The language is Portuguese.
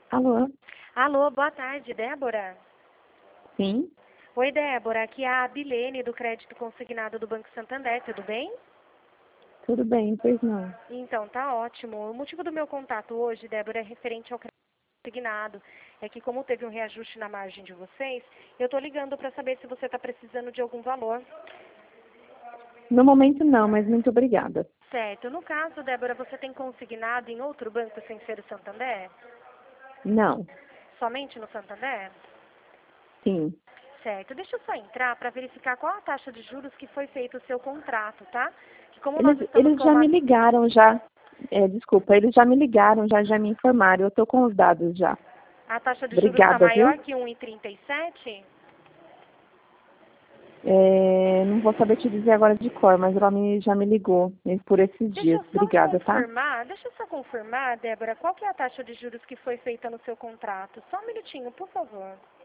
Alô? Alô, boa tarde, Débora. Sim? Oi, Débora, aqui é a Abilene do Crédito Consignado do Banco Santander, tudo bem? Tudo bem, pois não. Então, tá ótimo. O motivo do meu contato hoje, Débora, é referente ao crédito consignado. É que como teve um reajuste na margem de vocês, eu tô ligando para saber se você está precisando de algum valor. No momento não, mas muito obrigada. Certo. No caso, Débora, você tem consignado em outro banco sem ser o Santander? Não. Somente no Santander? Sim. Certo. Deixa eu só entrar para verificar qual a taxa de juros que foi feito o seu contrato, tá? Que como nós estamos Eles com já uma... me ligaram já. Desculpa, eles já me ligaram, já me informaram. Eu tô com os dados já. A taxa de juros está Obrigada, viu? maior que 1,37? Não vou saber te dizer agora de cor, mas ela já me ligou por esses dias. Obrigada, tá? Deixa eu só confirmar, Débora, qual que é a taxa de juros que foi feita no seu contrato? Só um minutinho, por favor.